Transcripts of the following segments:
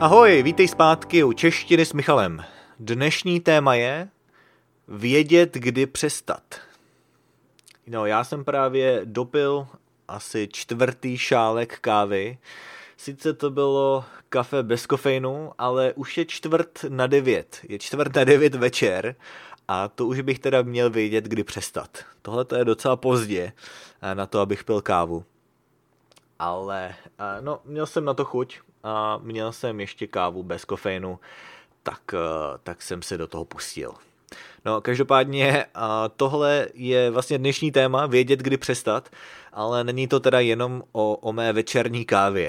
Ahoj, vítej zpátky u Češtiny s Michalem. Dnešní téma je vědět, kdy přestat. No, já jsem právě dopil asi 4. šálek kávy. Sice to bylo kafe bez kofeinu, ale už je 8:45. Je 8:45 večer a to už bych teda měl vědět, kdy přestat. Tohle to je docela pozdě na to, abych pil kávu. Ale no, měl jsem na to chuť a měl jsem ještě kávu bez kofeinu, tak jsem se do toho pustil. No, každopádně tohle je vlastně dnešní téma, vědět, kdy přestat, ale není to teda jenom o mé večerní kávě.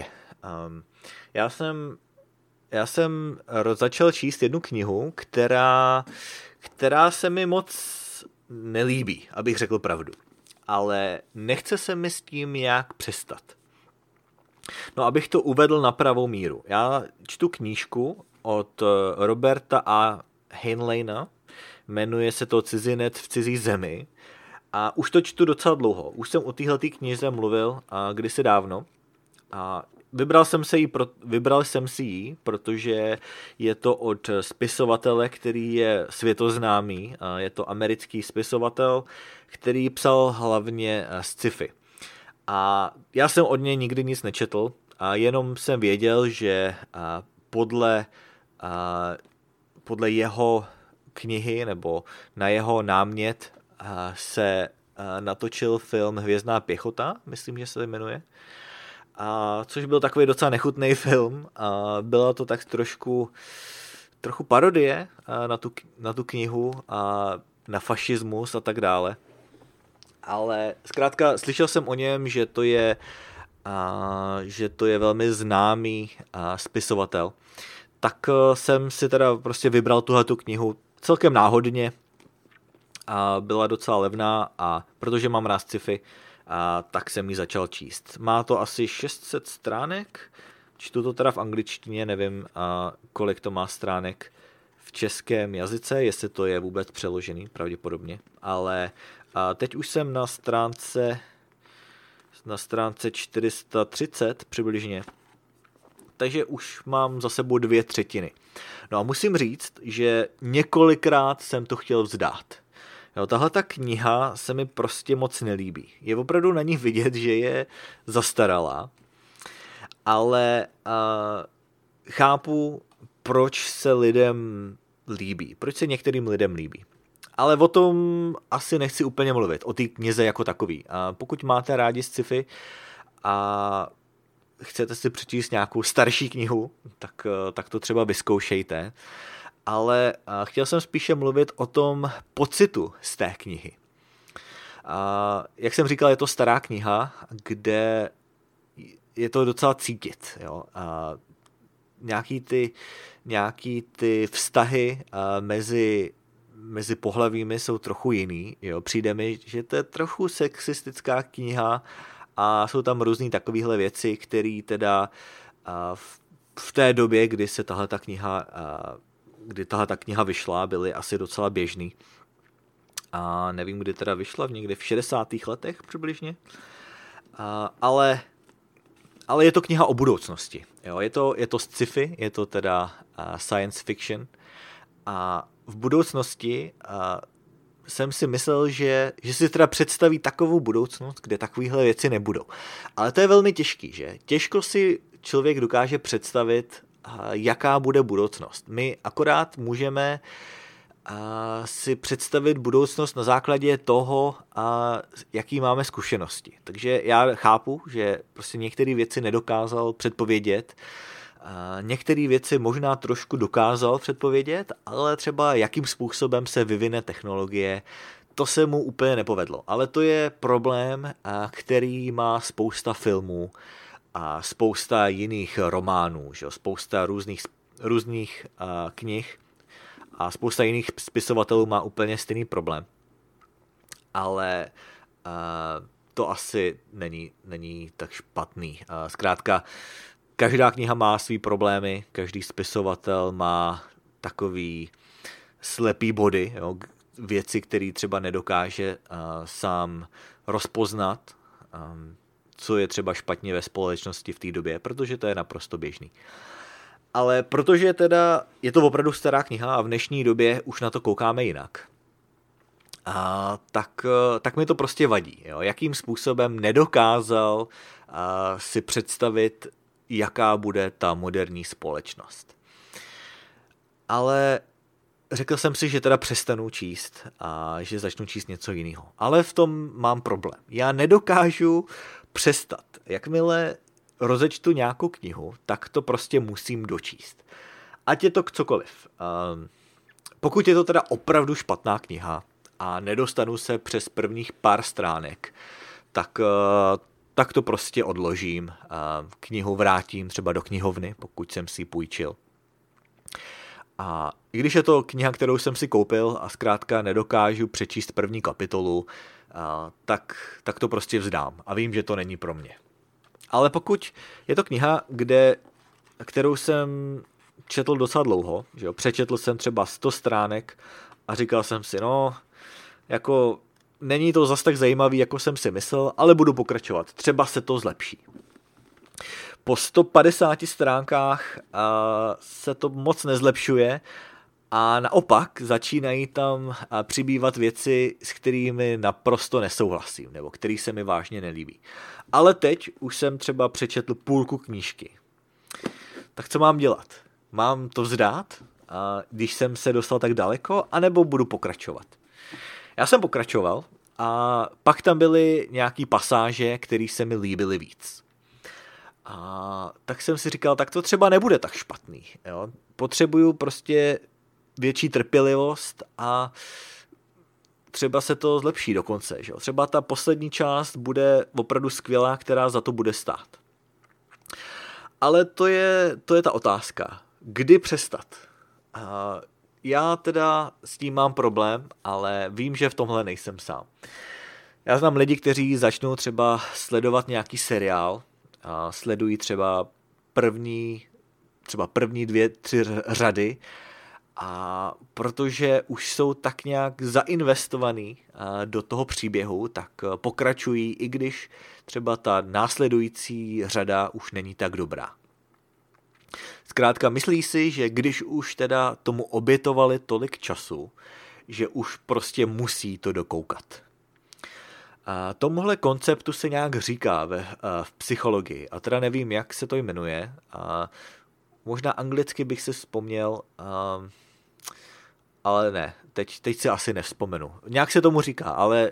Já jsem začal číst jednu knihu, která se mi moc nelíbí, abych řekl pravdu. Ale nechce se mi s tím nějak přestat. No, abych to uvedl na pravou míru. Já čtu knížku od Roberta A. Heinleina, jmenuje se to Cizinec v cizí zemi a už to čtu docela dlouho. Už jsem o téhletý knize mluvil kdysi dávno a vybral jsem si ji, protože je to od spisovatele, který je světoznámý. Je to americký spisovatel, který psal hlavně sci-fi. A já jsem od něj nikdy nic nečetl a jenom jsem věděl, že podle jeho knihy nebo na jeho námět se natočil film Hvězdná pěchota, myslím, že se jmenuje. Což byl takový docela nechutný film. Byla to tak trochu parodie na tu knihu a na fašismus a tak dále. Ale zkrátka slyšel jsem o něm, že to je velmi známý spisovatel. Tak jsem si teda prostě vybral tuhletu knihu celkem náhodně. Byla docela levná a protože mám rád sci-fi, tak jsem ji začal číst. Má to asi 600 stránek, čtu to teda v angličtině, nevím, kolik to má stránek v českém jazyce, jestli to je vůbec přeložený, pravděpodobně, ale teď už jsem na stránce 430 přibližně, takže už mám za sebou 2/3. No a musím říct, že několikrát jsem to chtěl vzdát. Jo, tahle ta kniha se mi prostě moc nelíbí. Je opravdu na ní vidět, že je zastaralá, ale chápu, proč se lidem líbí, proč se některým lidem líbí. Ale o tom asi nechci úplně mluvit, o té knize jako takový. Pokud máte rádi sci-fi a chcete si přečíst nějakou starší knihu, tak to třeba vyzkoušejte. Ale chtěl jsem spíše mluvit o tom pocitu z té knihy. Jak jsem říkal, je to stará kniha, kde je to docela cítit. Jo? Nějaký ty vztahy mezi pohlavími jsou trochu jiný. Jo? Přijde mi, že to je trochu sexistická kniha a jsou tam různý takovéhle věci, které teda v té době, kdy tahle kniha vyšla, byly asi docela běžný. A nevím, kdy teda vyšla, někdy v 60. letech přibližně. Ale je to kniha o budoucnosti. Jo? Je to sci-fi, je to teda science fiction. A v budoucnosti jsem si myslel, že si teda představí takovou budoucnost, kde takovéhle věci nebudou. Ale to je velmi těžký, že? Těžko si člověk dokáže představit, jaká bude budoucnost. My akorát můžeme si představit budoucnost na základě toho, jaký máme zkušenosti. Takže já chápu, že prostě některé věci nedokázal předpovědět, některé věci možná trošku dokázal předpovědět, ale třeba jakým způsobem se vyvine technologie, to se mu úplně nepovedlo. Ale to je problém, který má spousta filmů a spousta jiných románů, že? Spousta různých knih a spousta jiných spisovatelů má úplně stejný problém. Ale to asi není tak špatný. Zkrátka, každá kniha má svý problémy, každý spisovatel má takový slepý body, jo? Věci, které třeba nedokáže sám rozpoznat, co je třeba špatně ve společnosti v té době, protože to je naprosto běžný. Ale protože teda je to opravdu stará kniha a v dnešní době už na to koukáme jinak, tak mi to prostě vadí. Jo? Jakým způsobem nedokázal si představit, jaká bude ta moderní společnost. Ale řekl jsem si, že teda přestanu číst a že začnu číst něco jiného. Ale v tom mám problém. Já nedokážu přestat. Jakmile rozečtu nějakou knihu, tak to prostě musím dočíst. Ať je to cokoliv. Pokud je to teda opravdu špatná kniha a nedostanu se přes prvních pár stránek, tak to prostě odložím. Knihu vrátím třeba do knihovny, pokud jsem si ji půjčil. A i když je to kniha, kterou jsem si koupil a zkrátka nedokážu přečíst první kapitolu, tak to prostě vzdám a vím, že to není pro mě. Ale pokud je to kniha, kterou jsem četl docela dlouho, že jo, přečetl jsem třeba 100 stránek a říkal jsem si, jako není to zas tak zajímavý, jako jsem si myslel, ale budu pokračovat, třeba se to zlepší. Po 150 stránkách se to moc nezlepšuje a naopak začínají tam přibývat věci, s kterými naprosto nesouhlasím, nebo který se mi vážně nelíbí. Ale teď už jsem třeba přečetl půlku knížky. Tak co mám dělat? Mám to vzdát, když jsem se dostal tak daleko, anebo budu pokračovat? Já jsem pokračoval a pak tam byly nějaký pasáže, které se mi líbily víc. A tak jsem si říkal, tak to třeba nebude tak špatný. Jo? Potřebuju prostě větší trpělivost a třeba se to zlepší dokonce. Že? Třeba ta poslední část bude opravdu skvělá, která za to bude stát. Ale to je ta otázka. Kdy přestat? Já teda s tím mám problém, ale vím, že v tomhle nejsem sám. Já znám lidi, kteří začnou třeba sledovat nějaký seriál, sledují třeba první 2-3 řady a protože už jsou tak nějak zainvestovaný do toho příběhu, tak pokračují, i když třeba ta následující řada už není tak dobrá. Zkrátka myslí si, že když už teda tomu obětovali tolik času, že už prostě musí to dokoukat. A tomuhle konceptu se nějak říká v psychologii, a teda nevím, jak se to jmenuje. A možná anglicky bych si vzpomněl, ale ne, teď si asi nevzpomenu. Nějak se tomu říká,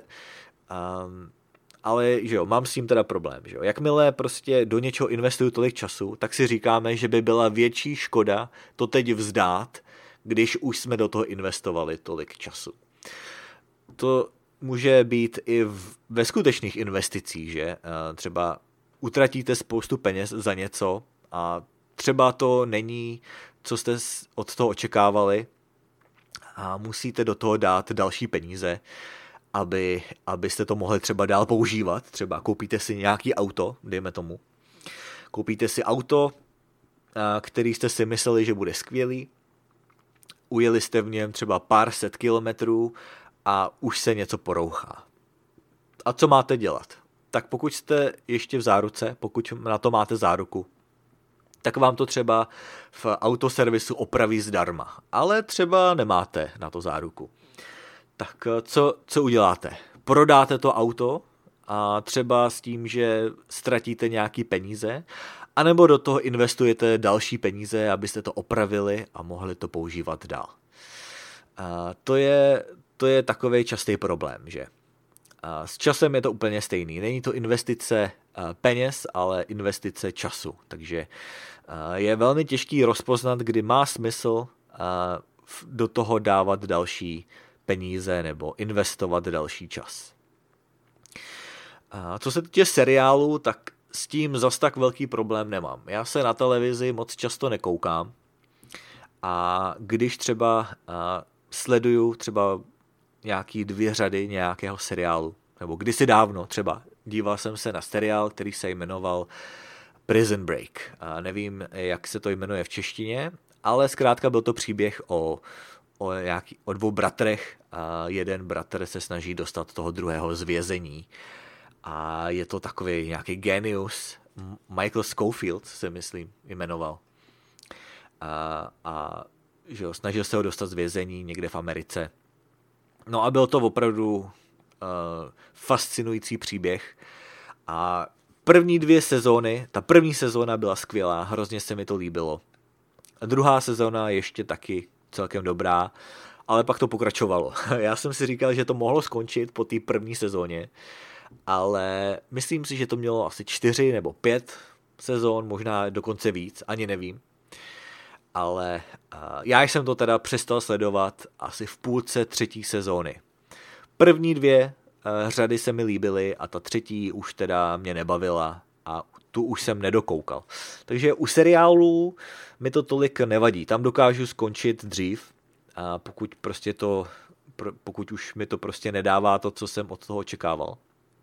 ale že jo, mám s tím teda problém. Že jo. Jakmile prostě do něčeho investuju tolik času, tak si říkáme, že by byla větší škoda to teď vzdát, když už jsme do toho investovali tolik času. To může být i ve skutečných investicích, že třeba utratíte spoustu peněz za něco a třeba to není, co jste od toho očekávali a musíte do toho dát další peníze, abyste to mohli třeba dál používat. Třeba koupíte si nějaký auto, dejme tomu. Koupíte si auto, který jste si mysleli, že bude skvělý. Ujeli jste v něm třeba pár set kilometrů a už se něco porouchá. A co máte dělat? Tak pokud jste ještě v záruce, pokud na to máte záruku, tak vám to třeba v autoservisu opraví zdarma. Ale třeba nemáte na to záruku. Tak co uděláte? Prodáte to auto a třeba s tím, že ztratíte nějaký peníze, anebo do toho investujete další peníze, abyste to opravili a mohli to používat dál. To je takový častý problém, že? S časem je to úplně stejný. Není to investice peněz, ale investice času. Takže je velmi těžký rozpoznat, kdy má smysl do toho dávat další peníze nebo investovat další čas. Co se týče seriálu, tak s tím zas tak velký problém nemám. Já se na televizi moc často nekoukám a když třeba sleduju třeba nějaký 2 řady nějakého seriálu, nebo kdysi dávno třeba díval jsem se na seriál, který se jmenoval Prison Break. Nevím, jak se to jmenuje v češtině, ale zkrátka byl to příběh o 2 bratrech a jeden bratr se snaží dostat toho druhého z vězení. A je to takový nějaký genius, Michael Scofield se myslím jmenoval. a že jo, snažil se ho dostat z vězení někde v Americe. No a byl to opravdu fascinující příběh a první 2 sezóny, ta první sezóna byla skvělá, hrozně se mi to líbilo. A druhá sezóna ještě taky celkem dobrá, ale pak to pokračovalo. Já jsem si říkal, že to mohlo skončit po té první sezóně, ale myslím si, že to mělo asi 4 nebo 5 sezón, možná dokonce víc, ani nevím. Ale já jsem to teda přestal sledovat asi v půlce 3. sezóny. První 2 řady se mi líbily a ta 3. už teda mě nebavila a tu už jsem nedokoukal. Takže u seriálů mi to tolik nevadí. Tam dokážu skončit dřív, a pokud už mi to prostě nedává to, co jsem od toho očekával.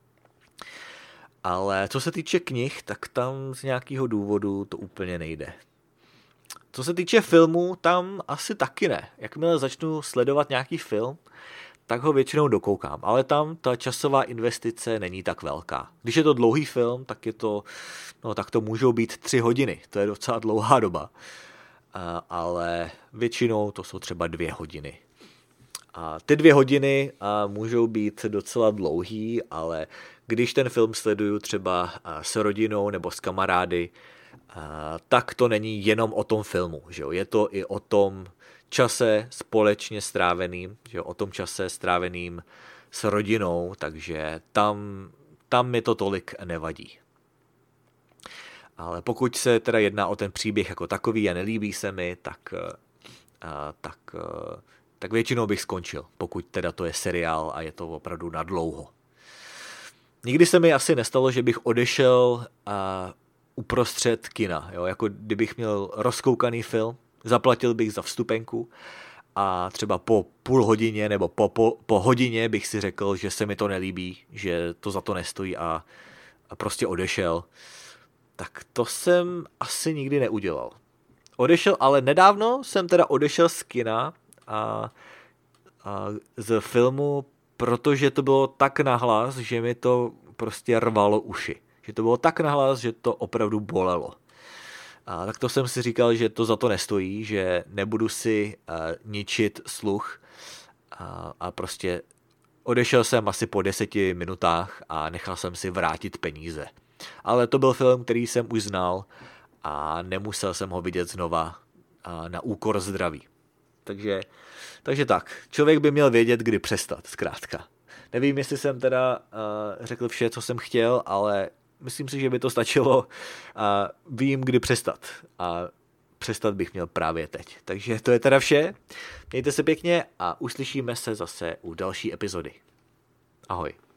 Ale co se týče knih, tak tam z nějakého důvodu to úplně nejde. Co se týče filmů, tam asi taky ne. Jakmile začnu sledovat nějaký film, tak ho většinou dokoukám. Ale tam ta časová investice není tak velká. Když je to dlouhý film, tak to můžou být 3 hodiny. To je docela dlouhá doba. Ale většinou to jsou třeba 2 hodiny. A ty 2 hodiny můžou být docela dlouhý, ale když ten film sleduju třeba s rodinou nebo s kamarády, tak to není jenom o tom filmu. Že jo? Je to i o tom čase společně stráveným, že jo? O tom čase stráveným s rodinou, takže tam mi to tolik nevadí. Ale pokud se teda jedná o ten příběh jako takový a nelíbí se mi, tak většinou bych skončil, pokud teda to je seriál a je to opravdu nadlouho. Nikdy se mi asi nestalo, že bych odešel uprostřed kina. Jo? Jako kdybych měl rozkoukaný film, zaplatil bych za vstupenku a třeba po půl hodině nebo po hodině bych si řekl, že se mi to nelíbí, že to za to nestojí a prostě odešel. Tak to jsem asi nikdy neudělal. Ale nedávno jsem teda odešel z kina a z filmu, protože to bylo tak nahlas, že mi to prostě rvalo uši. Že to bylo tak nahlas, že to opravdu bolelo. Tak to jsem si říkal, že to za to nestojí, že nebudu si ničit sluch a prostě odešel jsem asi po 10 minutách a nechal jsem si vrátit peníze. Ale to byl film, který jsem už znal a nemusel jsem ho vidět znova na úkor zdraví. Takže tak, člověk by měl vědět, kdy přestat, zkrátka. Nevím, jestli jsem teda řekl vše, co jsem chtěl, ale myslím si, že by to stačilo. Vím, kdy přestat. A přestat bych měl právě teď. Takže to je teda vše. Mějte se pěkně a uslyšíme se zase u další epizody. Ahoj.